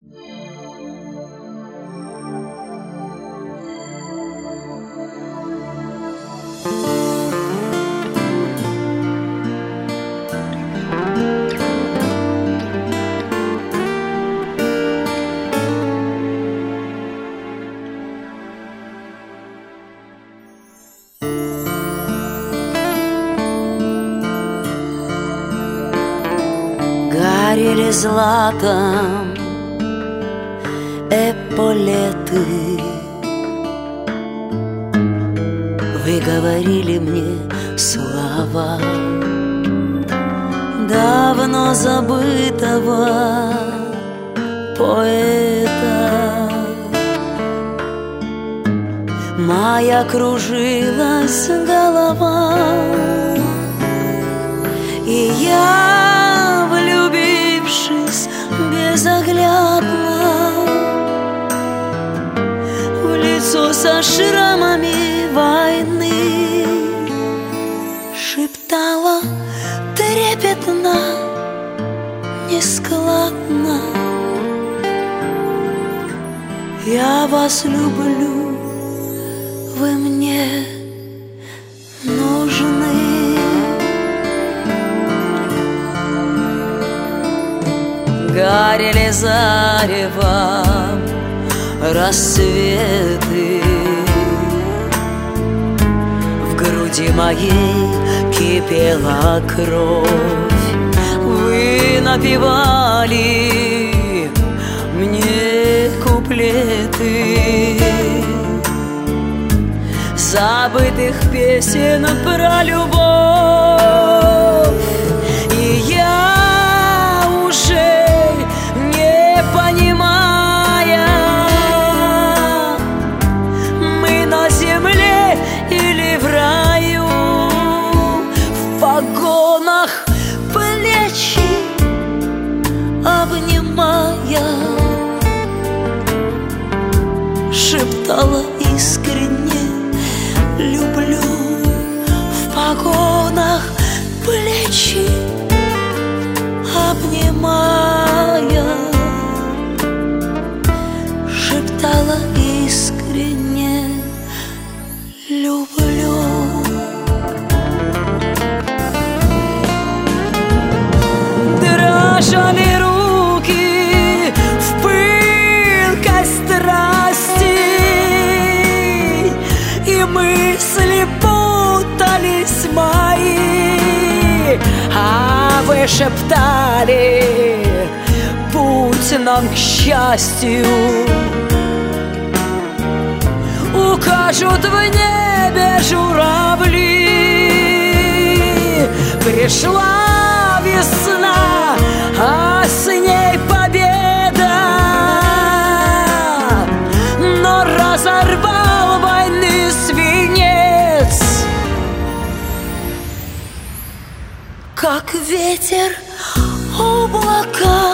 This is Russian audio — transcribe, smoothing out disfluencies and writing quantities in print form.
Горели златом эполеты, вы говорили мне слова давно забытого поэта. Моя кружилась голова, и я, влюбившись безоглядно в лицо со шрамами войны, шептала трепетно, нескладно: я вас люблю, вы мне нужны. Горели заревом рассветы, в груди моей кипела кровь. Вы напевали мне куплеты забытых песен про любовь, и я уже не понимая, мы на земле или в раю, в погонах плечи обнимая, шептала искренне: люблю, в погонах плечи обнимая, шептала искренне: люблю. Дрожали руки в пылкой страсти, и мысли путались мои, а вы шептали: путь нам к счастью укажут в небе журавли. Пришла весна, а с ней победа, но разорвал войны свинец, как ветер облака.